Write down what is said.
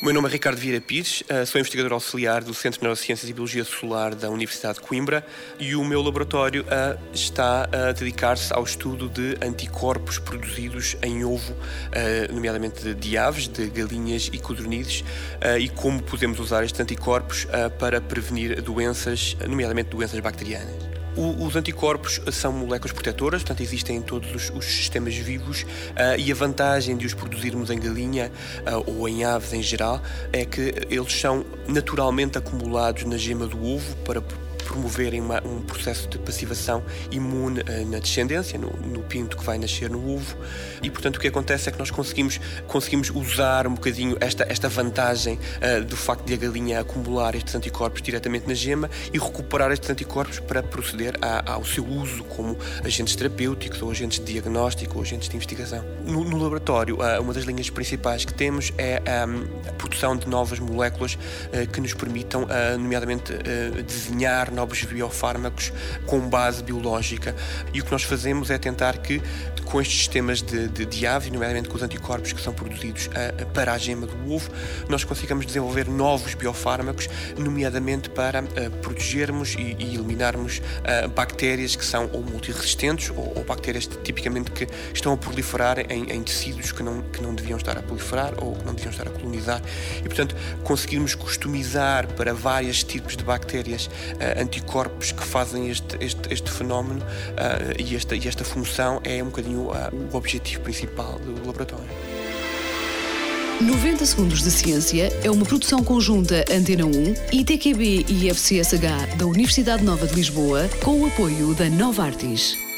O meu nome é Ricardo Vieira Pires, sou investigador auxiliar do Centro de Neurociências e Biologia Celular da Universidade de Coimbra e o meu laboratório está a dedicar-se ao estudo de anticorpos produzidos em ovo, nomeadamente de aves, de galinhas e codornizes, e como podemos usar estes anticorpos para prevenir doenças, nomeadamente doenças bacterianas. Os anticorpos são moléculas protetoras, portanto existem em todos os sistemas vivos, e a vantagem de os produzirmos em galinha ou em aves em geral é que eles são naturalmente acumulados na gema do ovo para promoverem um processo de passivação imune na descendência, no pinto que vai nascer no ovo, e portanto o que acontece é que nós conseguimos usar um bocadinho esta vantagem do facto de a galinha acumular estes anticorpos diretamente na gema e recuperar estes anticorpos para proceder ao seu uso como agentes terapêuticos ou agentes de diagnóstico ou agentes de investigação. No laboratório, uma das linhas principais que temos é a produção de novas moléculas que nos permitam, nomeadamente, desenhar novos biofármacos com base biológica, e o que nós fazemos é tentar que, com estes sistemas de ave, nomeadamente com os anticorpos que são produzidos para a gema do ovo, nós consigamos desenvolver novos biofármacos, nomeadamente para protegermos e eliminarmos bactérias que são ou multiresistentes ou bactérias tipicamente que estão a proliferar em tecidos que não deviam estar a proliferar ou que não deviam estar a colonizar, e portanto conseguirmos customizar para vários tipos de bactérias anticorpos que fazem este fenómeno, e esta função é um bocadinho o objetivo principal do laboratório. 90 Segundos de Ciência é uma produção conjunta Antena 1, ITQB e FCSH da Universidade Nova de Lisboa, com o apoio da Novartis.